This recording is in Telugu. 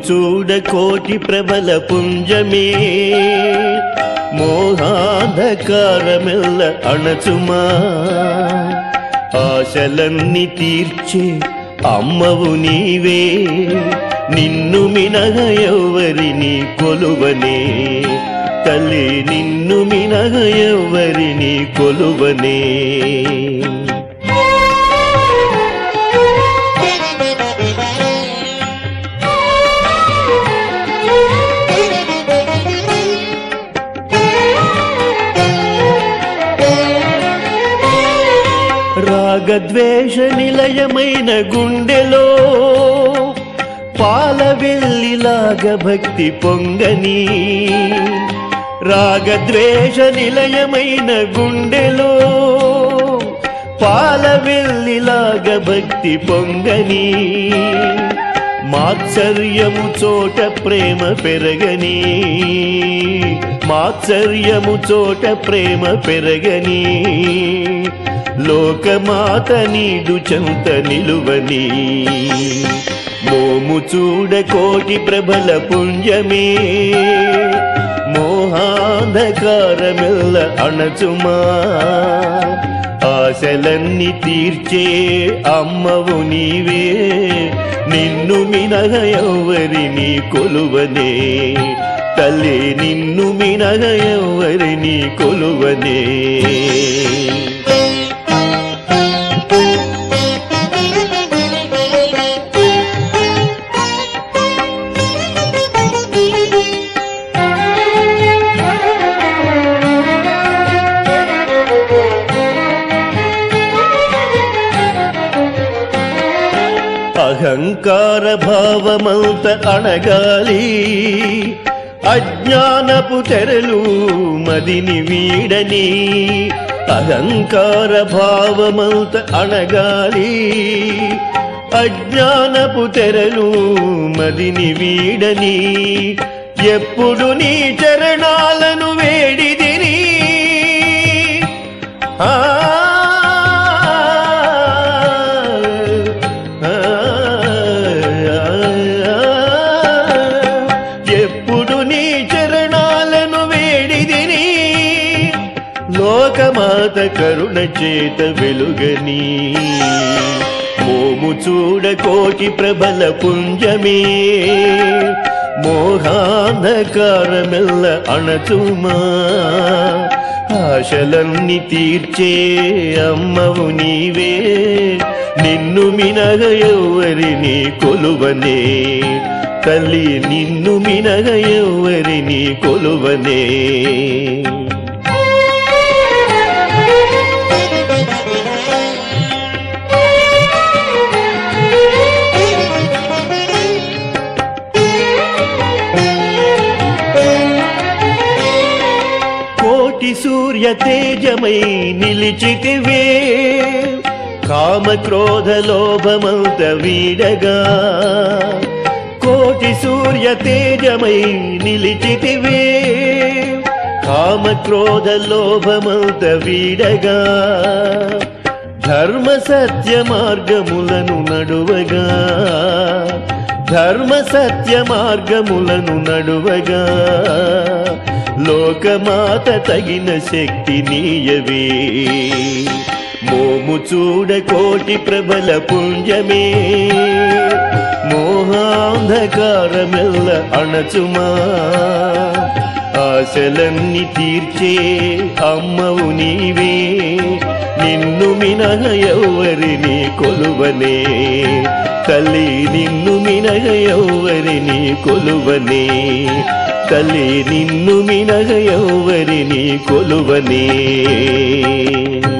చూడ కోటి ప్రబల పుంజమే మోహాంధకారమెల్ల అణచుమా ఆశలన్నీ తీర్చే అమ్మవు నీవే నిన్ను మినహ ఎవరిని కొలువనే తల్లి నిన్ను మినహ ఎవరిని కొలువనే రాగద్వేష నిలయమైన గుండెలో పాలవెల్లిలాగ భక్తి పొంగని రాగద్వేష నిలయమైన గుండెలో పాలవెల్లిలాగ భక్తి పొంగని మాత్సర్యము చోట ప్రేమ పెరగని మాత్సర్యము చోట ప్రేమ పెరగని లోకమాత నీదు చెంత నిలువని మోము చూడ కోటి ప్రబల పుంజమే మోహాంధకారమెల్ల అణచుమా ఆశలన్నీ తీర్చే అమ్మవు నీవే నిన్ను మినహ ఎవరిని కొలువనే తల్లి నిన్ను మినహ ఎవరిని కొలువనే అహంకార భావమంత అణగాలి అజ్ఞానపు తెరలు మదిని వీడని అహంకార భావమంత అణగాలి అజ్ఞానపు తెరలు మదిని వీడని ఎప్పుడు నీ చరణాలను వేడిదిని లోకమాత కరుణ చేత వెలుగని మోము చూడ కోటి ప్రబల పుంజమే మోహాంధకారమెల్ల అణచుమా ఆశలన్నీ తీర్చే అమ్మవు నీవే నిన్ను మినహ ఎవరిని కొలువనే తల్లి నిన్ను మినహ ఎవరిని కొలువనే కోటి సూర్య తేజమై నిలిచితివే కామ క్రోధ లోభమంత వీడగా కోటి సూర్య తేజమై నిలిచితివే కామ క్రోధ లోభమంత వీడగా ధర్మ సత్య మార్గములను నడువగా ధర్మ సత్య మార్గములను నడువగా లోకమాత తగిన శక్తి నీయవే మోము చూడ కోటి ప్రబల పుంజమే మోహాంధకారమెల్ల అణచుమా ఆశలన్నీ తీర్చే అమ్మవు నీవే నిన్ను మినహ ఎవరిని కొలువనే తల్లి నిన్ను మినహ ఎవరిని కొలువనే తల్లి నిన్ను మినహ ఎవరిని కొలువనే